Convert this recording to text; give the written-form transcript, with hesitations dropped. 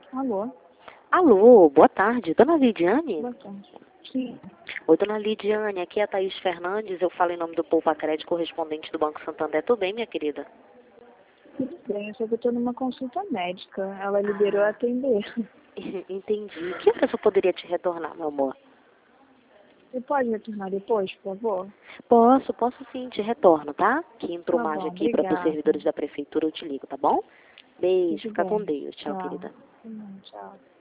Alô? Alô, boa tarde. Dona Lidiane? Boa tarde. Sim. Oi, Dona Lidiane, aqui é a Thaís Fernandes. Eu falo em nome do Poupa Crédito, correspondente do Banco Santander. Tudo bem, minha querida? Tudo bem, só que eu estou numa consulta médica. Ela liberou a atender. Entendi. Que horas eu poderia te retornar, meu amor? Você pode retornar depois, por favor? Posso sim, te retorno, tá? Que entrou Tá mais bom, aqui para os obrigada. servidores da prefeitura, eu te ligo, tá bom? Beijo, Tudo fica com bem. Deus. Tchau, Tchau. querida. Tchau.